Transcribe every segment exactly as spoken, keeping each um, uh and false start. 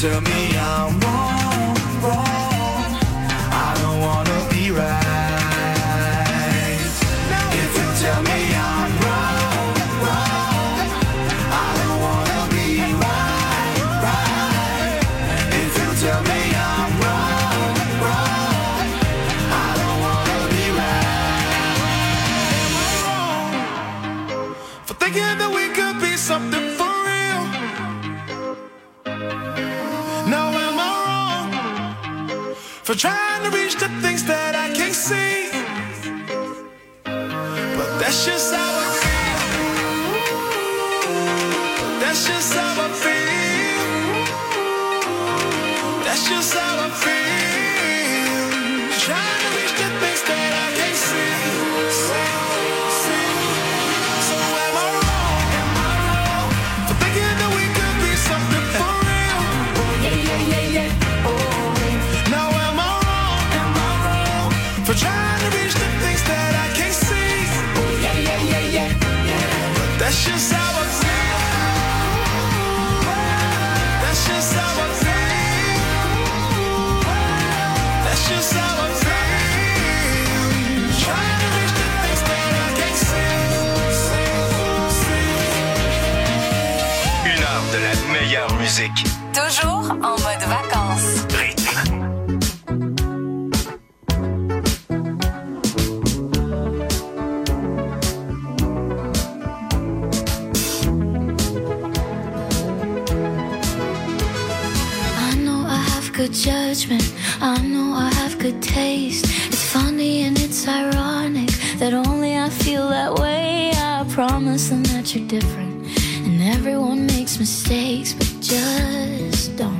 tell me I'm wrong, wrong, I don't wanna be right. If you tell me I'm wrong, wrong, I don't wanna be right, right. If you tell me I'm wrong, wrong, I don't wanna be right. Am I wrong for thinking that we could be something for real? Now am I wrong for trying to reach the things that I can't see? But that's just how I feel. That's just how I feel. That's just how I feel. Trying to reach the things that I can't see. see, see. So am I wrong? Am I wrong for thinking that we could be something for real? Yeah, yeah, yeah, yeah. Oh. Now am I wrong? Am I wrong for trying to reach the things that I can't see? Oh yeah, yeah, yeah, yeah, yeah. But that's just how I feel. That's just how I feel. That's just how I feel. Trying to reach the things that I can't see. Une heure de la meilleure musique. Toujours en mode vacances. Rythme. I know I have good judgment, I know I have good taste. It's funny and it's ironic that only I feel that way. I promise them that you're different, and everyone makes mistakes, but just don't.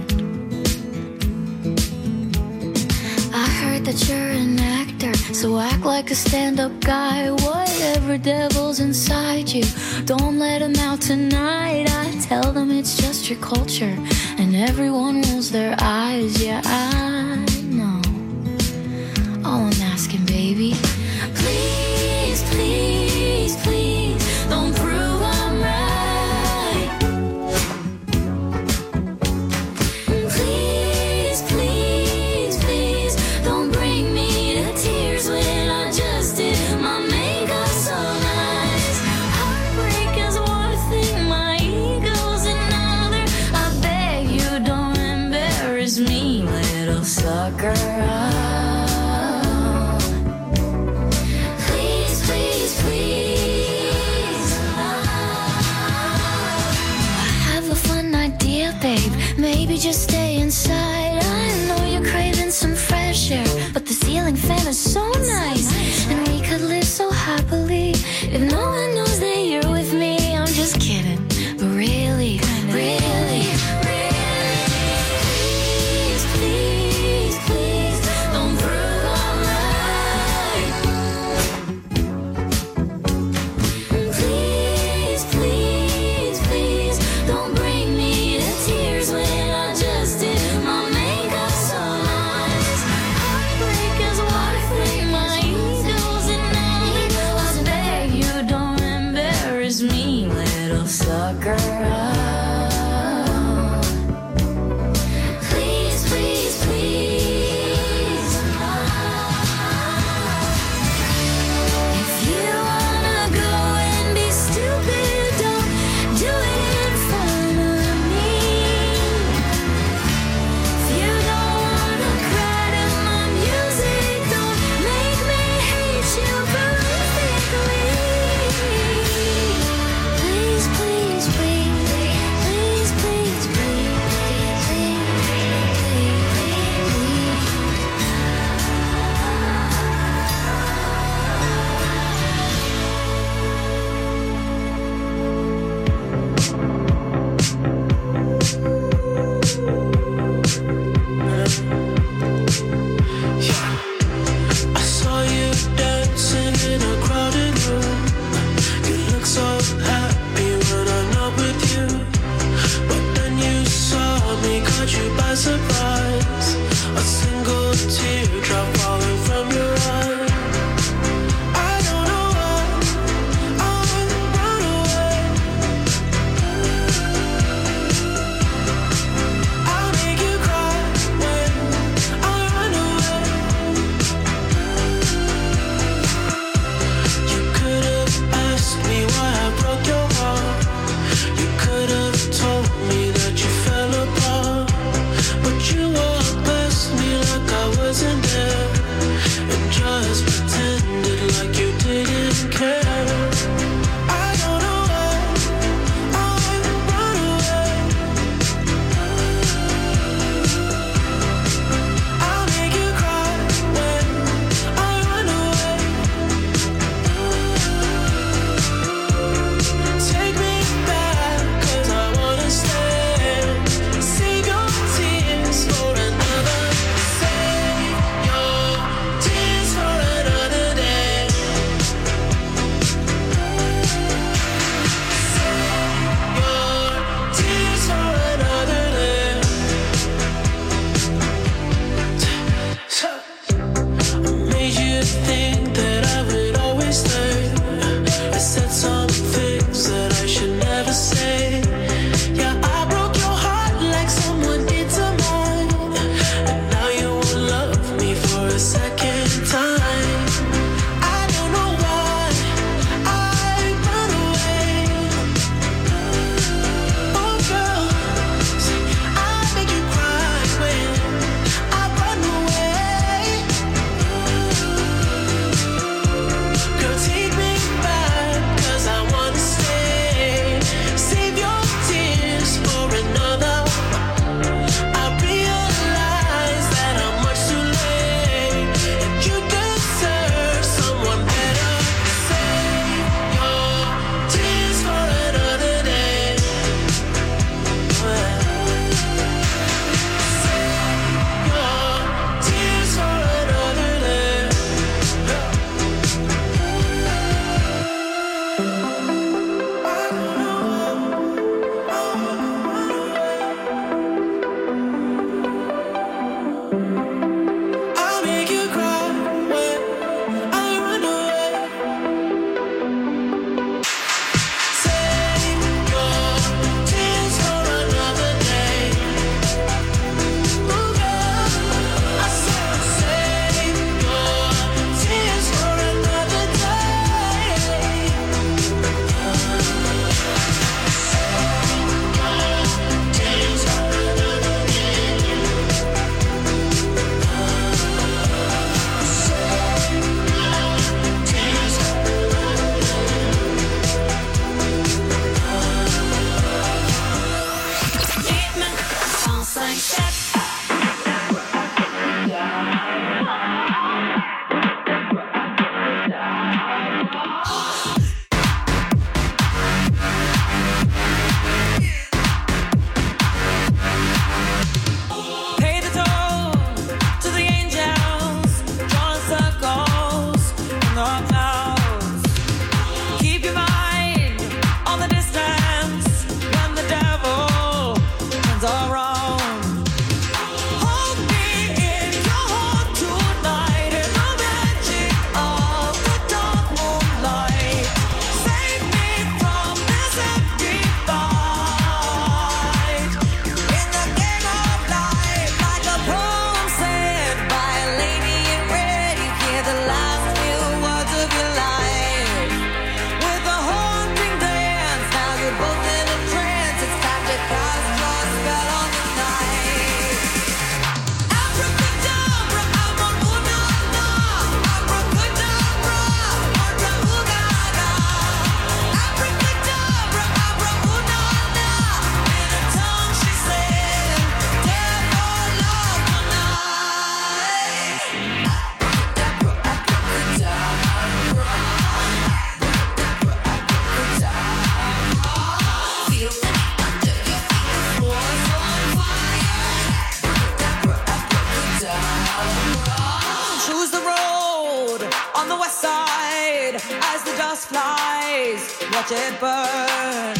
I heard that you're an actor, so act like a stand-up guy. Whatever devil's inside you, don't let him out tonight. I tell them it's just your culture, and everyone rolls their eyes. Yeah, I know. All I'm asking, baby, please, please, please, don't prove I'm right. Please, please, please, don't bring me to tears when I just did my makeup so nice. Heartbreak is one thing, my ego's another. I beg you don't embarrass me, little sucker. Please, please, please. I have a fun idea, babe. Maybe just stay inside. I know you're craving some fresh air, but the ceiling fan is so nice, and we could live so happily if no one knows that you're with me. I'm just kidding, but really, really, really, please, please, please, don't prove I'm right. Please, please, please, don't bring me to tears when I just did my makeup so nice. Heartbreak is one thing, my ego's another. I beg you don't embarrass me, little sucker. Please, please, please. If you wanna go and be stupid, don't do it in front of me. If you don't wanna cry to my music, don't make me hate you horrifically. Please, please, please. just flies, watch it burn.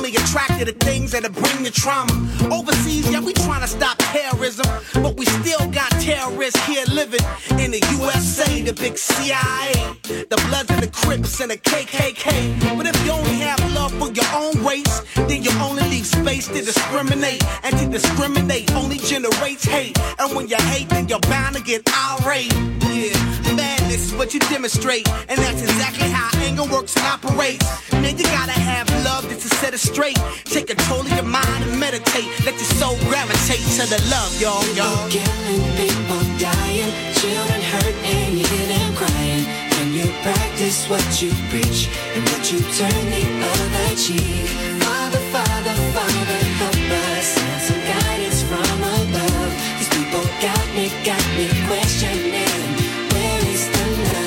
only attracted to things that'll bring you trauma. Overseas, yeah, we trying to stop terrorism, but we still got terrorists here living in the U S A, the big C I A, the Bloods and the Crips and the K K K. But if you only have love for your own race, then you only leave space to discriminate, and to discriminate only generates hate. And when you hate, then you're bound to get irate. Yeah, madness is what you demonstrate, and that's exactly how anger works and operates. Man, you gotta have love just to set it straight. Take control of your mind and meditate. Let your soul gravitate to the love, y'all, y'all. People killing, people dying, children hurt and you hear them crying. Can you practice what you preach, and would you turn the other cheek? Father, Father, Father, help us, send some guidance from above. These people got me, got me questioning. Where is the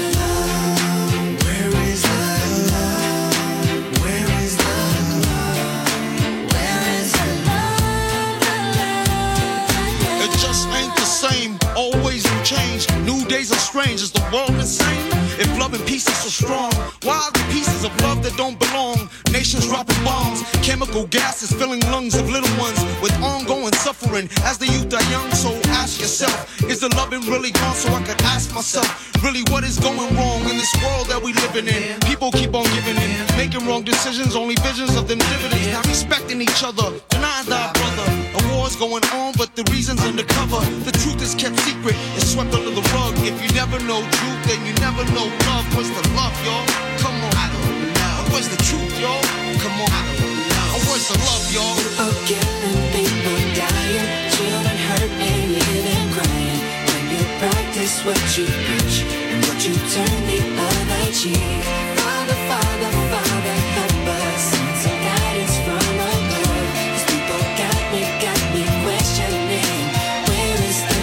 love? Where is the love? Where is the love? Where is the love? The love, the love? It just ain't the same, always in change. New days are strange, is the world insane? If love and peace is so strong, why are the pieces of love that don't belong? Nations dropping bombs, chemical gases filling lungs of little ones with ongoing suffering as the youth are young. So ask yourself, is the loving really gone? So I could ask myself, really what is going wrong in this world that we living in? People keep on giving in, making wrong decisions, only visions of them dividends. Not respecting each other, denying thy brother. A war's going on, but the reason's undercover. The truth is kept secret, it's swept under the rug. If you never know truth, then you never know love. What's the love, y'all? Come on, I don't know. Where's the truth, y'all? Come on, I don't know. Where's the love, y'all? People killing, people dying, children hurt and you hear them crying. When you practice what you preach, and what you turn the other cheek. Father, Father, Father, help us, send some guidance from above. These people got me, got me questioning. Where is the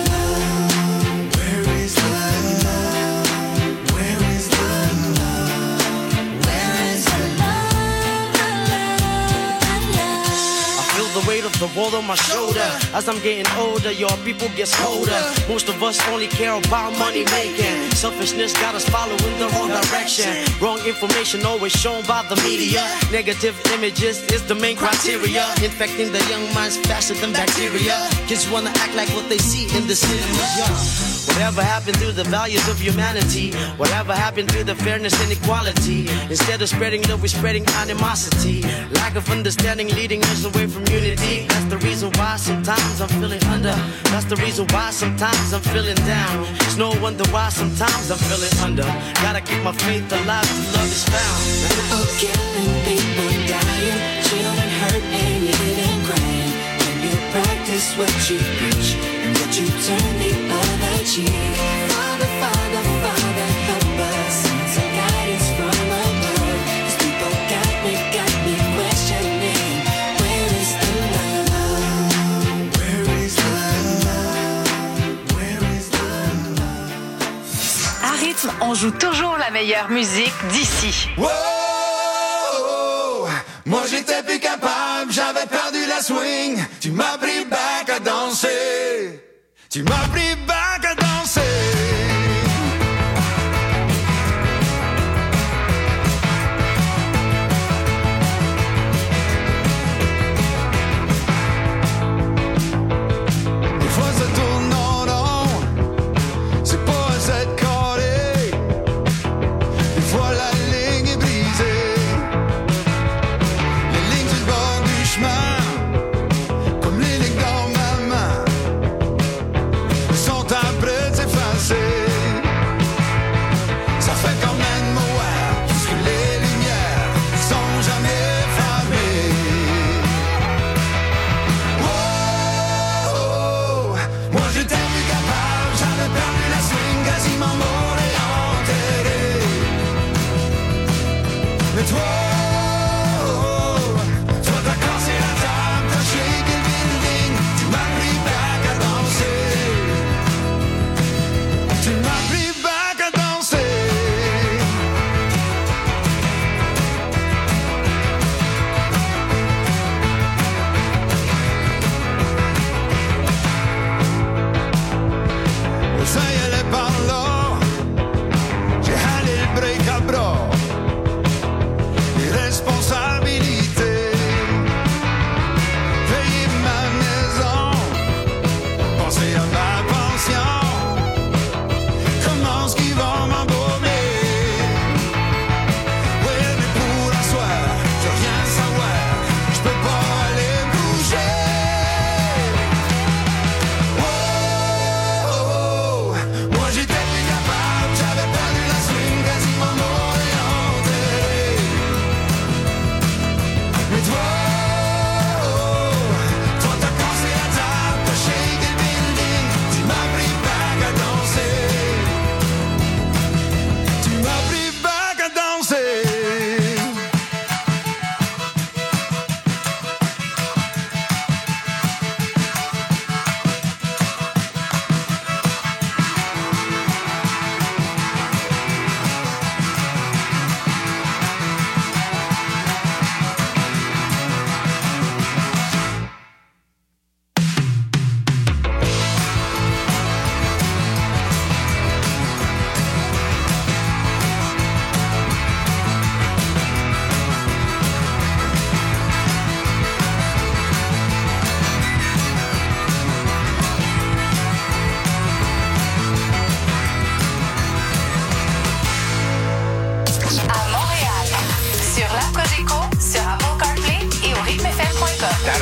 love? Where is the love? Where is the love? Where is the love? The love, the love. I feel the weight of the world on my shoulder. As I'm getting older, your people gets colder. Most of us only care about money making. Selfishness got us following the wrong direction. Wrong information always shown by the media. Negative images is the main criteria. Infecting the young minds faster than bacteria. Kids wanna act like what they see in the cinema. Whatever happened to the values of humanity? Whatever happened to the fairness and equality? Instead of spreading love, we're spreading animosity. Lack of understanding leading us away from unity. That's the reason why sometimes I'm feeling under. That's the reason why sometimes I'm feeling down. It's no wonder why sometimes I'm feeling under. Gotta keep my faith alive till love is found. People killing, people dying, children hurt and you hear them crying. When you practice what you preach, and what you turn the other cheek. Father, Father, Father, help us, send some guidance from above. These people got me, got me questioning. Where is the love? Where is the love? Where is the love? À rythme, on joue toujours la meilleure musique d'ici. Wow, moi j'étais plus capable, j'avais perdu la swing. Tu m'as pris back à danser. Tu m'as pris back à danser. Des fois ça tourne en rond, c'est pas assez de coller. Des fois la ligne est brisée, les lignes sur le bord du chemin, comme les lignes dans ma main, sont après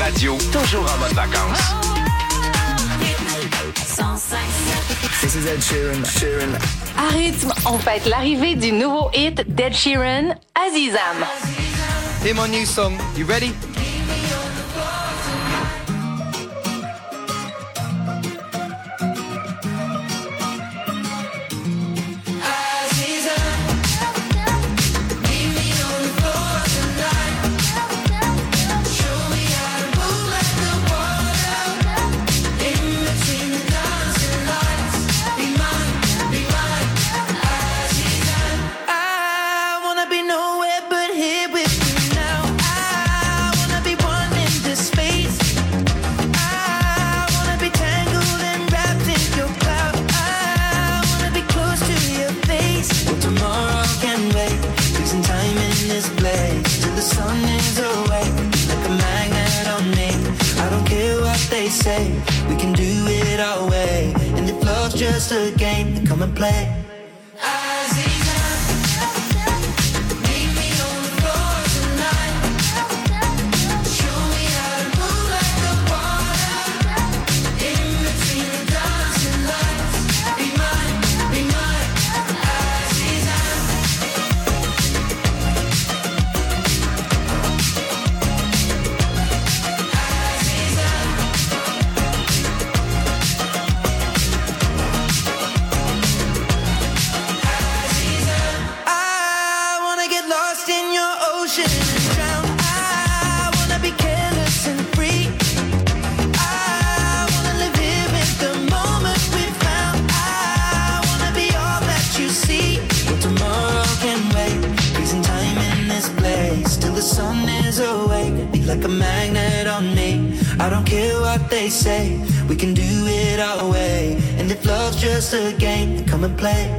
radio, toujours en mode vacances. This is Ed Sheeran. Sheeran. À rythme, on fête l'arrivée du nouveau hit d'Ed Sheeran, Azizam. Hear my new song. You ready? We can do it our way, and if love's just a game, then come and play. Like a magnet on me. I don't care what they say, we can do it our way. And if love's just a game, then come and play.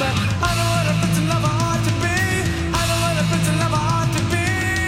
baby. I know what a pretty lover ought to be. I know what a pretty lover ought to be.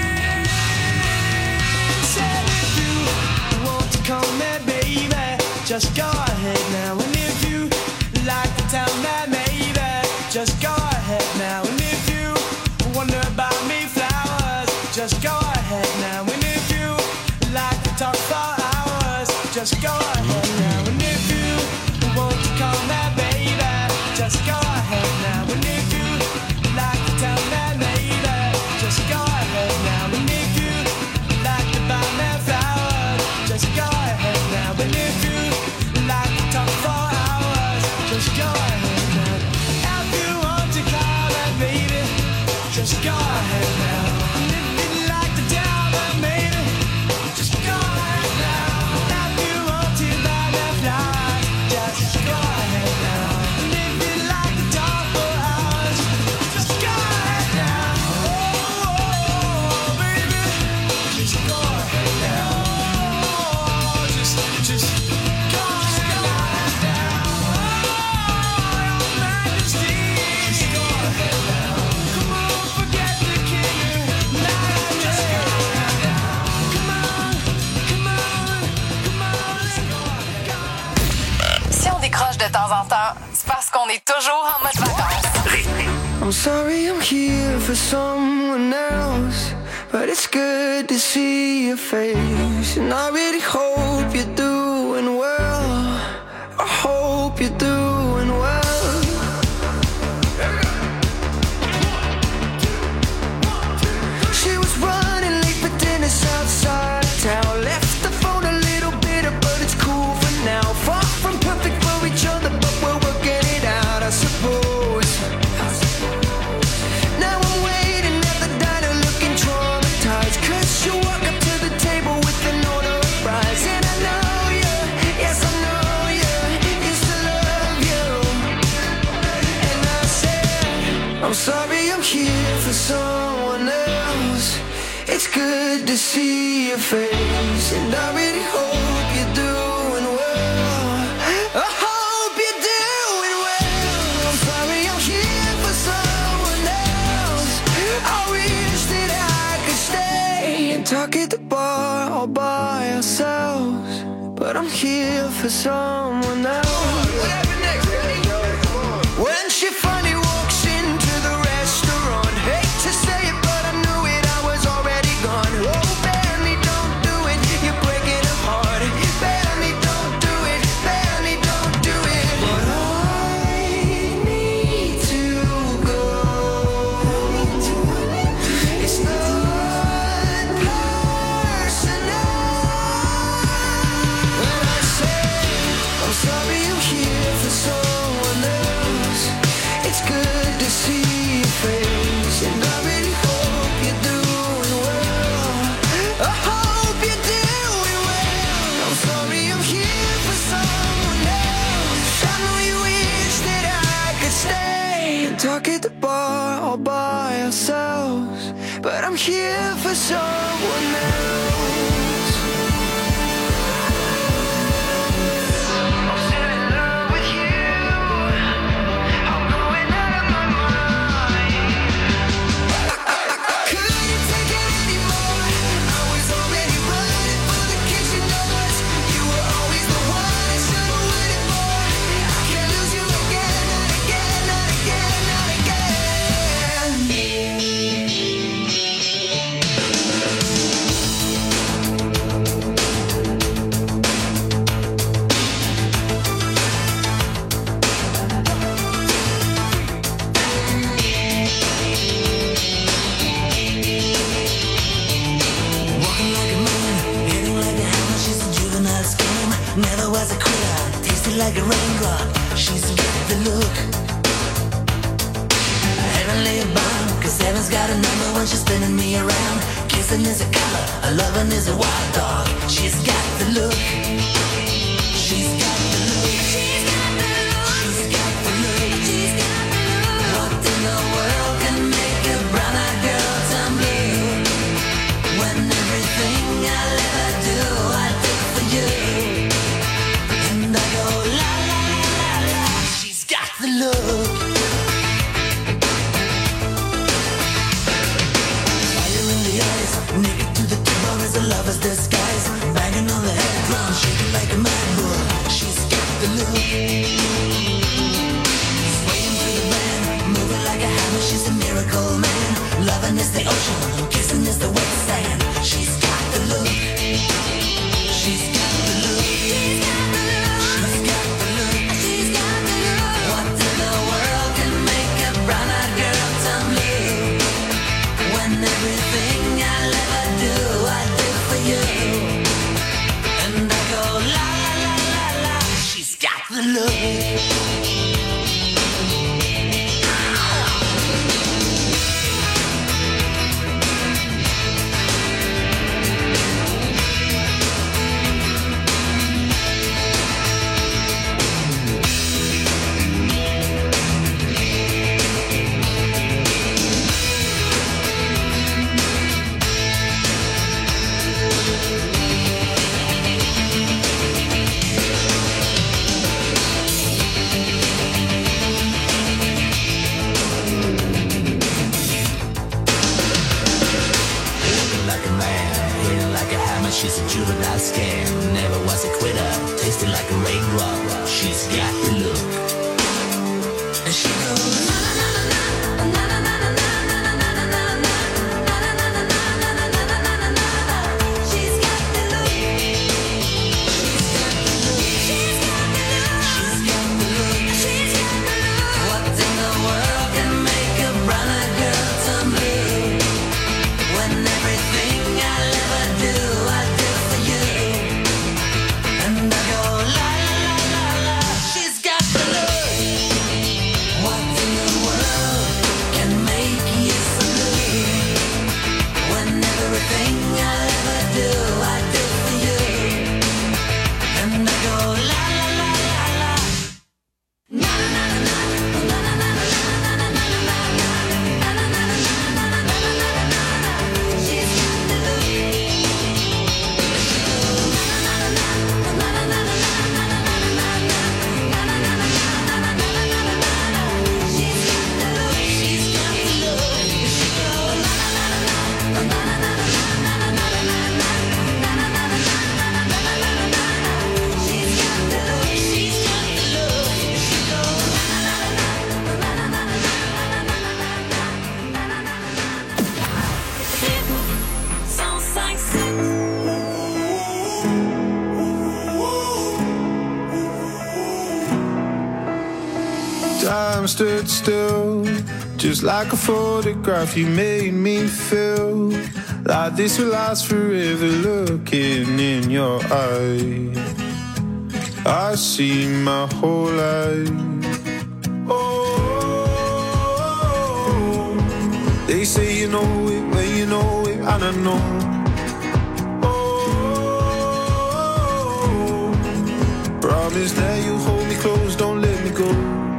Said if you want to call me baby, just go ahead now. And if you like to tell me maybe, just go ahead now. And if you wonder about me flowers, just go ahead now. And if you like to talk for hours, just go ahead now. And if you want to call me baby, just go ahead now. And if you like to tell me maybe, just go ahead now. And if you like to buy me flowers, just go ahead now. And if you like to talk for hours, just go ahead now. If you want to call me baby, just go ahead now. And if you'd like to tell me maybe, just go ahead now. If you want to buy me flowers, just go ahead now. And if you'd like to talk for hours, just go ahead now. Oh, baby, just go ahead now. Oh, just, just go ahead now. Oh, your Majesty, just go ahead now. Come on, forget the king. Now just go ahead now. Come on, come on, come on, let's go ahead now. Si on décroche de temps en temps, c'est parce qu'on est toujours en mode vacances. I'm sorry I'm here for someone else, but it's good to see your face. And I really hope you're doing well. I hope you're doing well. She was running late for dinner outside town. Left the phone a little bitter, but it's cool for now. Far from perfect for each other, but we're working it out, I suppose. Now I'm waiting at the diner looking traumatized, 'cause you walk up to the table with an order of fries. And I know you, yes I know you, used to love you. And I said, I'm sorry I'm here for someone else. It's good to see your face, and I really hope you're doing well. I hope you're doing well. I'm sorry I'm here for someone else. I wish that I could stay and talk at the bar all by ourselves, but I'm here for someone else. When she finally walks into the restaurant, hate to say it, but I knew it, I was already gone. Oh, Benny, don't do it, you're breaking her heart. Benny, don't do it, Benny, don't do it. But I need to go. It's not personal. When I say I'm sorry I'm here for someone else, it's good to see your face, and I really hope you're doing well. I hope you're doing well. I'm sorry I'm here for someone else. I know you wish that I could stay and talk at the bar all by ourselves, but I'm here for someone else. I'm still in love with you. I'm going out of my mind. Couldn't take it anymore. I was already running for the kitchen doors. You were always the one I should have waited for. I can't lose you again, not again, not again, not again. Walking like a man, hitting like a hammer. She's a juvenile scam. Never was a quitter, tasted like a raindrop. She's got the look. Heavenly bound, 'cause heaven's got a number when she's spinning me around. Kissing is a color, a loving is a wild dog. She's got the look. She's got the look. She's got the look. She's got the look. She's got the look. What in the world can make a brown-eyed girl turn blue? When everything I'll ever do, I do for you. And I go la la la la la. She's got the look. she's a miracle, man. Loving is the ocean, kissing is the wet sand. She's got the look. She's got the look. She's got the look. She's got the look. What in the world can make a brown-eyed girl turn blue? When everything I'll ever do, I do for you. And I go la la la la la. She's got the look. She's a juvenile scam, never was a quitter, tasted like a raindrop. She's got the look. And she goes na na na na na na na na na na na na na. She's got the look. She's got the look. She's got the look. She's got the look. What in the world can make a brown-eyed girl turn blue? When everything I'll ever do, I do for you. And I go la la la la la. She's got the look. What in the world can make you so blue? When everything I'll ever do, I do for you. And I go la la la la la. Na na na na na na na na na na na na na na na na na. She's got the look. Time stood still, just like a photograph. You made me feel like this will last forever. Looking in your eyes, I see my whole life. Oh, they say you know it when you know it, and I know. Oh, promise that you hold me close, don't let me go.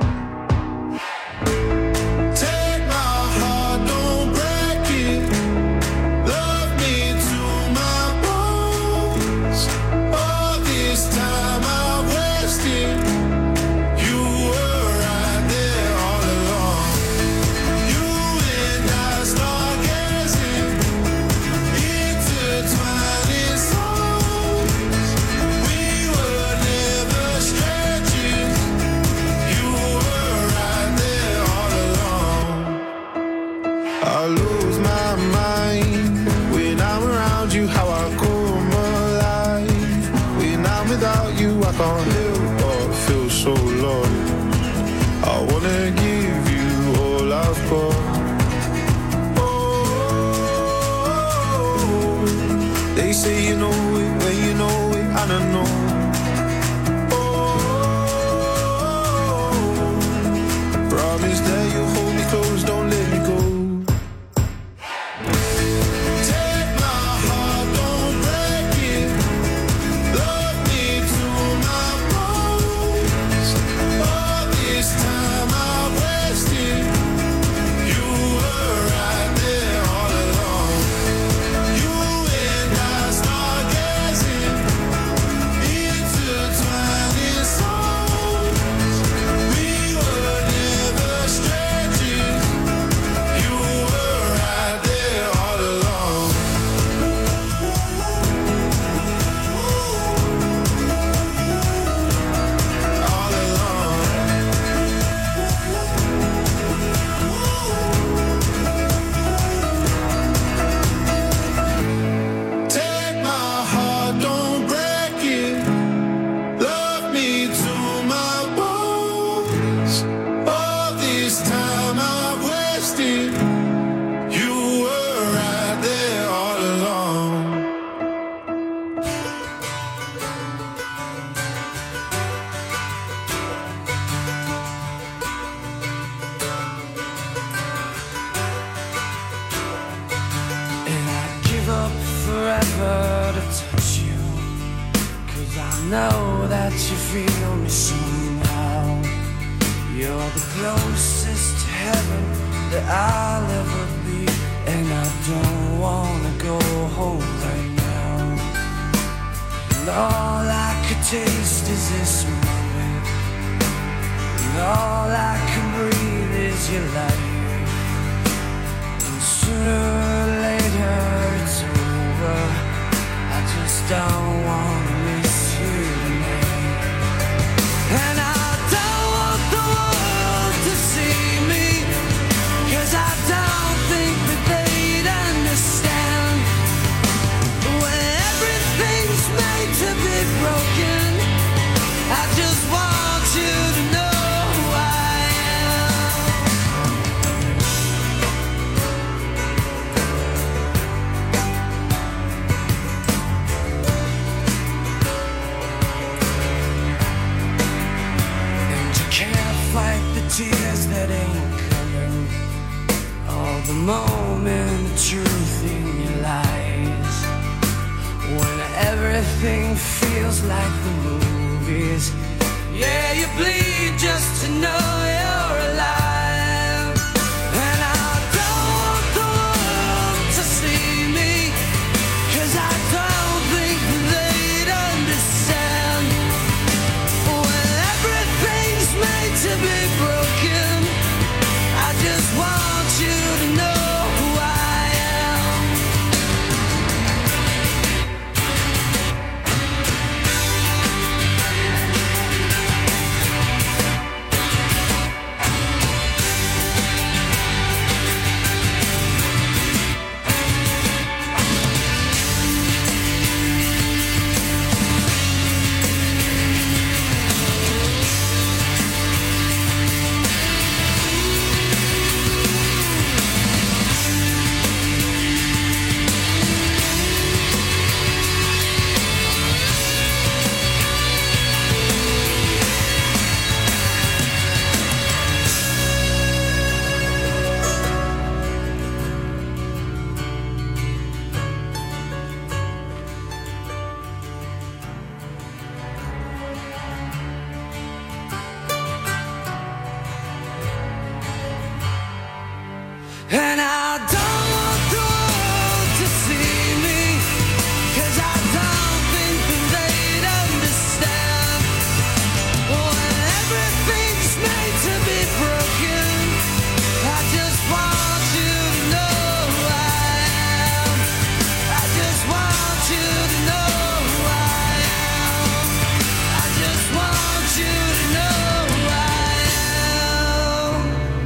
I can't help but feel so lost. I wanna give you all I've got. Oh, they say you know it when you know it, and I know. Oh, promise that you'll hold me close, don't let me go. Yeah. closest to heaven that I'll ever be, and I don't wanna go home right now. And all I could taste is this moment, and all I can breathe is your light. And sooner or later it's over. I just don't wanna miss you tonight. And I don't want the world to see me, 'cause I don't think that they'd understand. When everything's made to be broken, I just want you to know who I am. And you can't fight the tears that ain't coming, all the moment of truth in your lies. When everything feels like the movies, yeah, you bleed just to know you're alive. And I don't want the world to see me, 'cause I don't think they'd understand. When everything's made to be broken, I just want you to know who I am. And I don't want the world to see me, 'cause I don't think that they'd understand. When everything's made to be broken, I just want you to know who I am. I just want you to know who I am. I just want you to know who I am.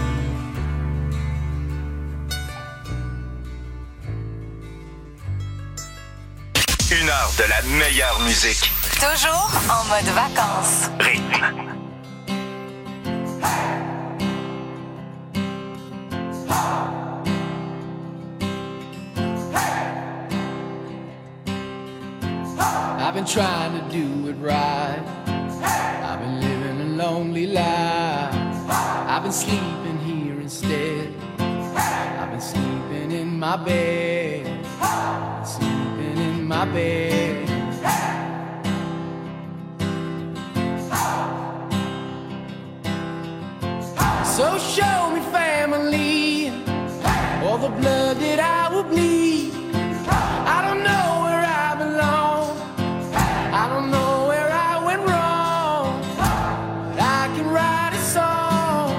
Une heure de la meilleure musique. Toujours en mode vacances. Rythme. I've been trying to do it right. I've been living a lonely life. I've been sleeping here instead. I've been sleeping in my bed. Sleeping in my bed. So show me family, all the blood that I will bleed. I don't know where I belong. I don't know where I went wrong, but I can write a song.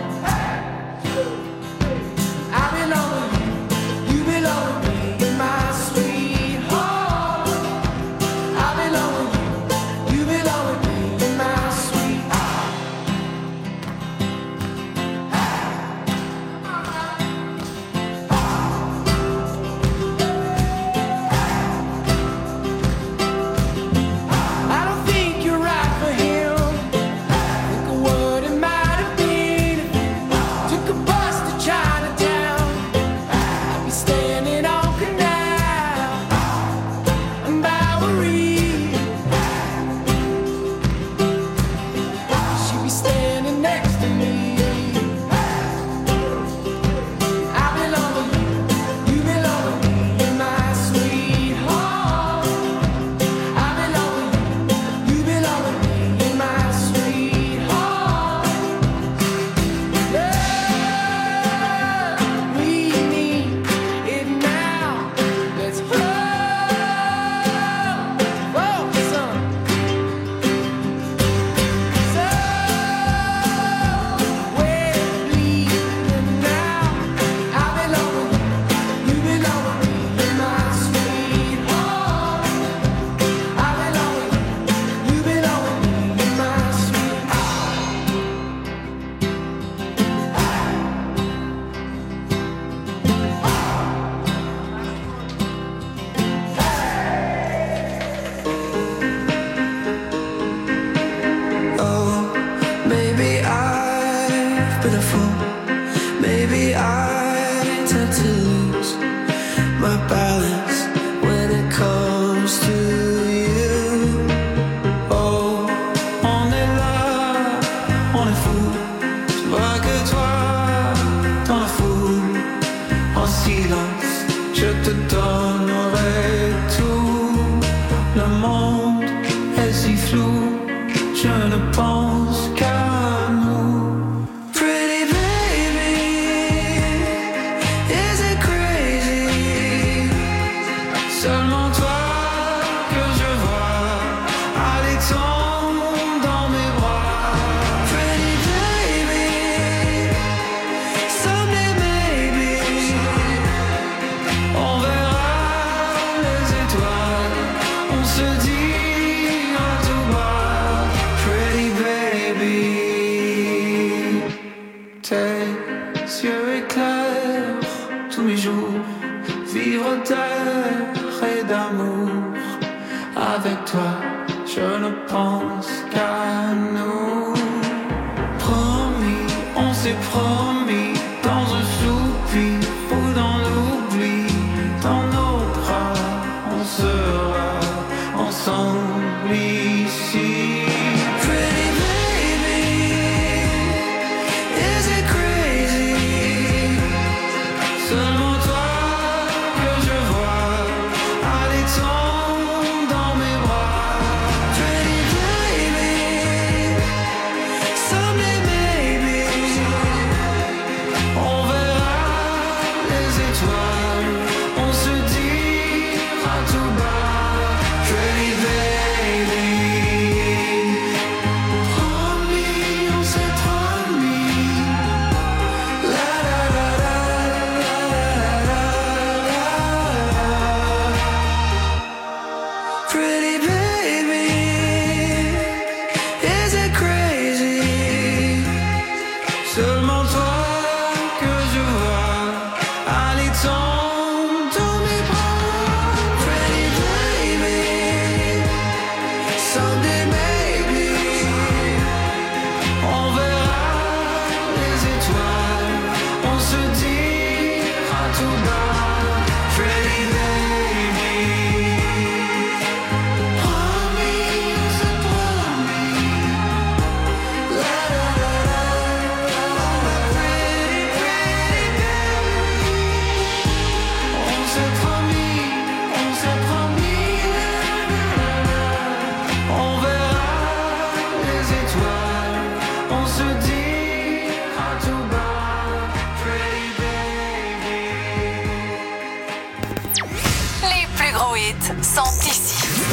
I belong with you, you belong with me, you're my sweet home. I belong with you, you belong with me, you're my sweet home. pitiful. Maybe I tend to lose my balance when it comes to you. Oh, on est là, on est fou. Je vois que toi, dans la foule, en silence, je te donnerai tout. Le monde est si flou, je ne pense qu'à nous. Pretty baby, is it crazy? Seulement toi que je vois, allez tombe dans mes bras. Pretty baby, someday maybe, on verra les étoiles, on se dit à tout bas. Pretty baby, tes yeux éclairent tous mes jours, vivre d'air et d'amour. Avec toi, je ne pense qu'à nous. Promis, on s'est promis, dans un soupir ou dans l'oubli, dans nos bras, on sera ensemble ici. Pretty baby, is it crazy? Seulement toi que je vois, allez tombe dans mes bras. Pretty baby, someday maybe, on verra les étoiles, on se dira tout bas. Pretty baby, promis, on s'est promis. La la la la la la la. Pretty baby, is it crazy? Seulement toi que je vois, allez tombe dans mes bras. Pretty baby, someday maybe, on verra les étoiles, on se dira tout bas. Pretty baby, promis, on s'est promis. La la la la la la. Pretty, pretty baby, on s'est promis, on s'est promis. On verra les étoiles, on se dira tout bas. Pretty baby. Les plus gros hits sont ici.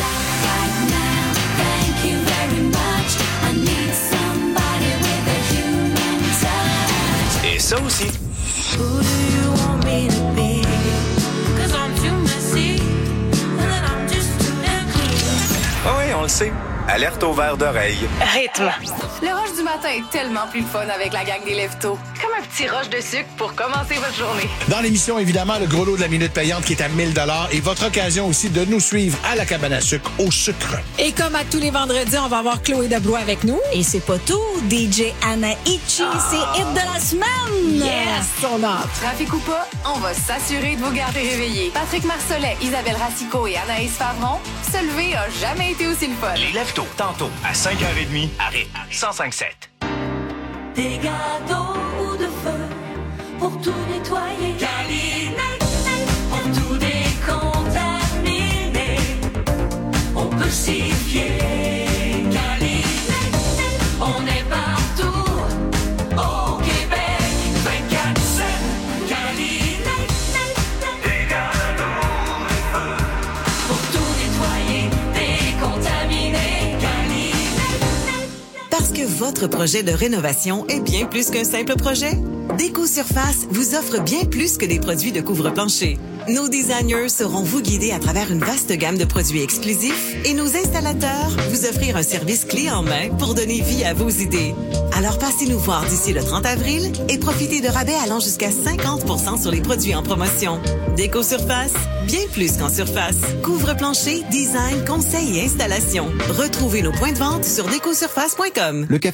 Thank you very much. I need somebody with a human touch. Et ça aussi. Who do you want me to be? 'Cause I'm too messy, and then I'm just too ugly. Ah oui, on le sait. Alerte au verre d'oreille. Rythme. Le rush du matin est tellement plus le fun avec la gang des Leftos. Comme un petit rush de sucre pour commencer votre journée. Dans l'émission, évidemment, le gros lot de la minute payante qui est à mille dollars et votre occasion aussi de nous suivre à la cabane à sucre au sucre. Et comme à tous les vendredis, on va avoir Chloé Deblois avec nous. Et c'est pas tout. D J Anaïchi, oh. c'est hit de la semaine. Yes! On a hâte. Trafic ou pas, on va s'assurer de vous garder réveillés. Patrick Marcelet, Isabelle Racicot et Anaïs Favron, se lever a jamais été aussi le fun. Les Leftos, tantôt, à cinq heures trente, à Rythme cent cinq sept. Des gâteaux de feu pour tout nettoyer. Galinette, pour tout décontaminer. On peut s'y fier. Galinette, on est partout au Québec. vingt-quatre sept. Galinette, des gâteaux de feu pour tout nettoyer, décontaminer. Galinette. Parce que votre projet de rénovation est bien plus qu'un simple projet. Déco Surface vous offre bien plus que des produits de couvre-plancher. Nos designers sauront vous guider à travers une vaste gamme de produits exclusifs et nos installateurs vous offrir un service clé en main pour donner vie à vos idées. Alors passez nous voir d'ici le trente avril et profitez de rabais allant jusqu'à cinquante pour cent sur les produits en promotion. Déco Surface, bien plus qu'en surface. Couvre-plancher, design, conseil et installation. Retrouvez nos points de vente sur déco surface point com. Le café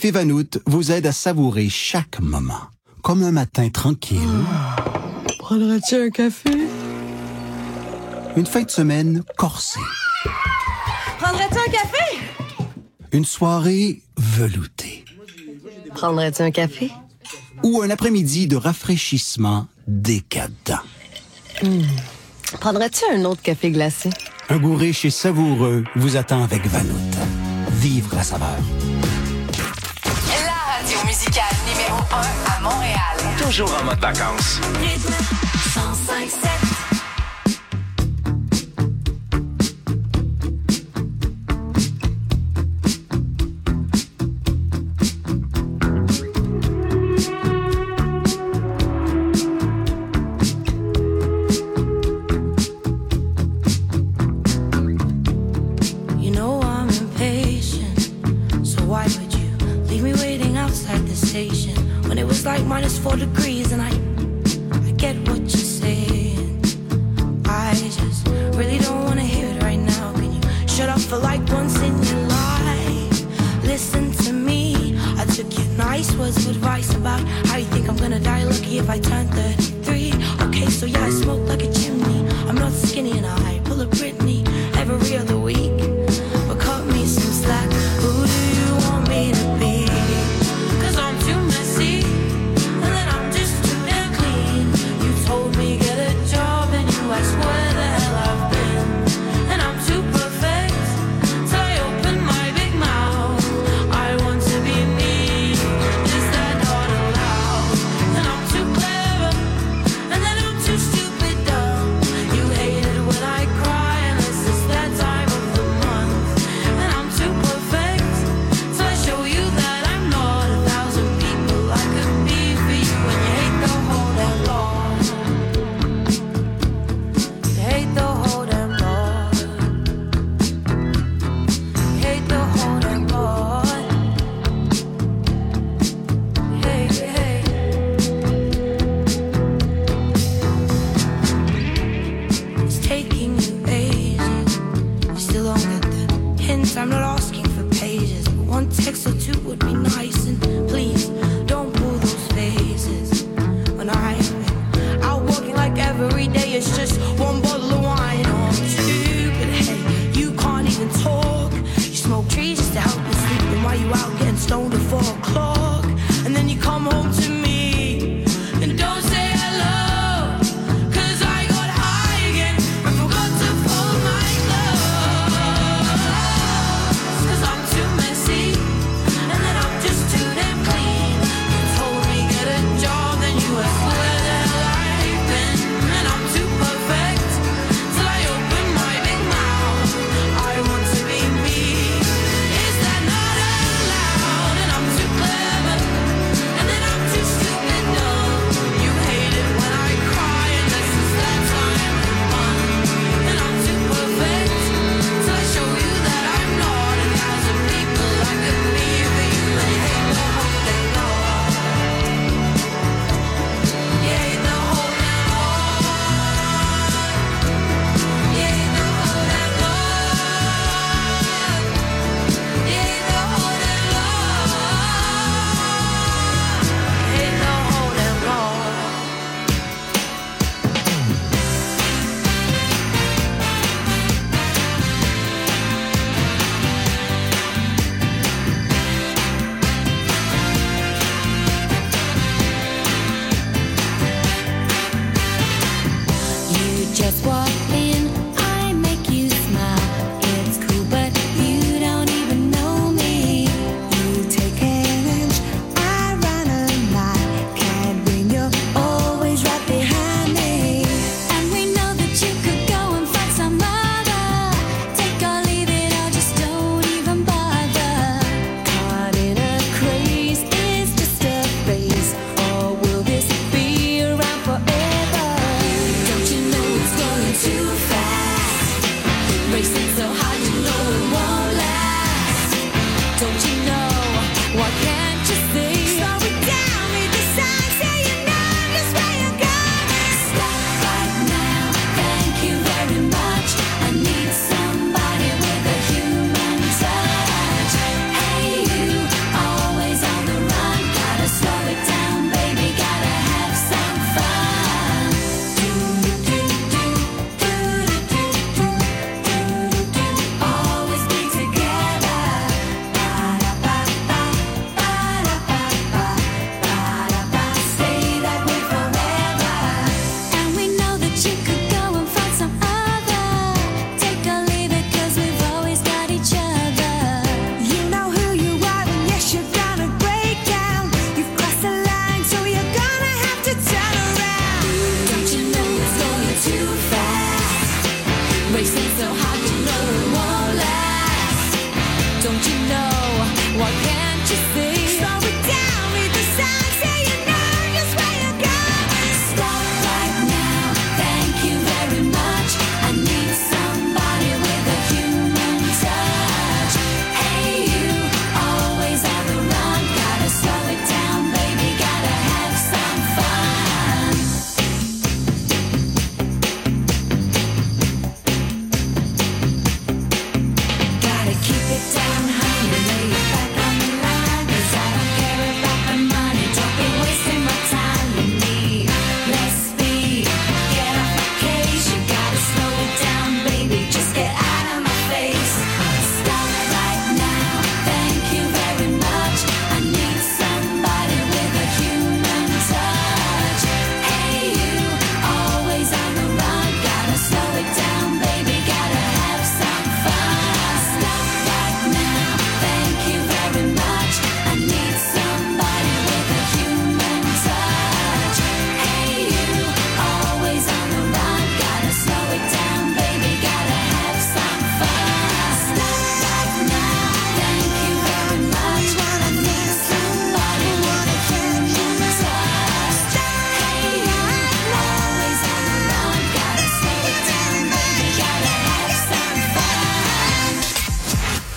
Café Vanout vous aide à savourer chaque moment. Comme un matin tranquille. Oh, prendrais-tu un café? Une fin de semaine corsée. Prendrais-tu un café? Une soirée veloutée. Prendrais-tu un café? Ou un après-midi de rafraîchissement décadent. Mmh. Prendrais-tu un autre café glacé? Un goût riche et savoureux vous attend avec Vanout. Vivre la saveur. La radio musicale numéro un à Montréal. Toujours en mode vacances. cent cinq sept. Like minus four degrees and I I get what you're saying. I just really don't want to hear it right now. Can you shut up for like once in your life? Listen to me. I took your nice words of advice about how you think I'm gonna die lucky if I turn thirty-three. Okay, so yeah, I smoke like a chimney. I'm not skinny and I pull a Britney every other week. But cut me some slack. Who do you want me to be? Cause I'm too messy. Told me get a job and you ask where the hell I've been. And I'm too perfect, so I open my big mouth. I want to be me, is that not allowed? And I'm too clever, and then I'm too stupid dumb. You hate it when I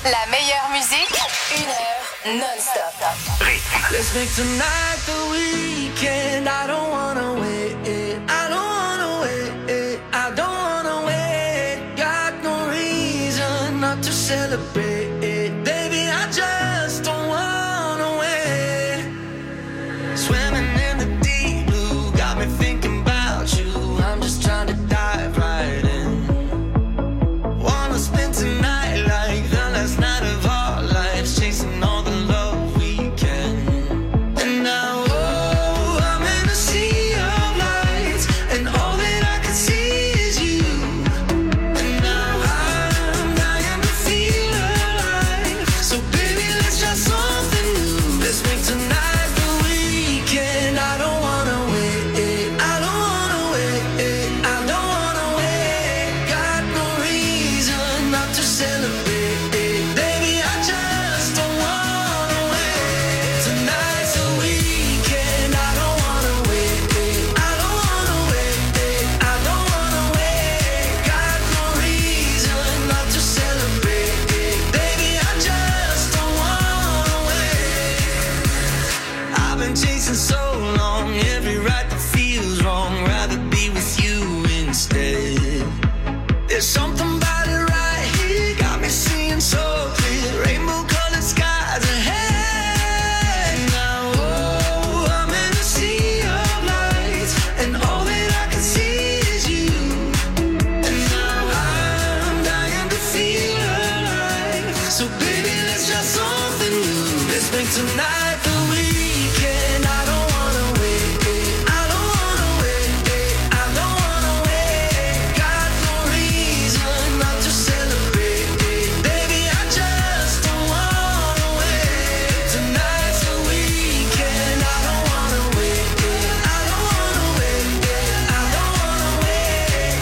La meilleure musique, une heure non-stop. Let's make tonight the weekend. I don't wanna wait. I don't wanna wait. I don't wanna wait. Got no reason not to celebrate. Baby, I just don't wanna wait. Swimming in the deep blue got me thinking about you. I'm just trying to dive right in. Wanna spend tonight like the last night of our lives, chasing all the love we can. And now, oh, I'm in a sea of lights, and all that I can see is you. And now I'm dying to feel alive. So baby, let's try something new. Let's make tonight the weekend. I don't wanna wait. I don't wanna wait. I don't wanna wait. Got no reason not to celebrate. Baby, I just don't wanna wait. Tonight's the weekend. I don't wanna wait. I don't wanna wait. I don't wanna wait. Got no reason not to celebrate. Baby, I just don't wanna wait. I've been chasing so long, every right that feels wrong. Rather be with you instead. There's something about it right here, got me seeing so clear. Rainbow colored skies ahead. Now, oh, I'm in a sea of lights, and all that I can see is you. And now I'm dying to feel alive. So baby, let's try something new. Let's make tonight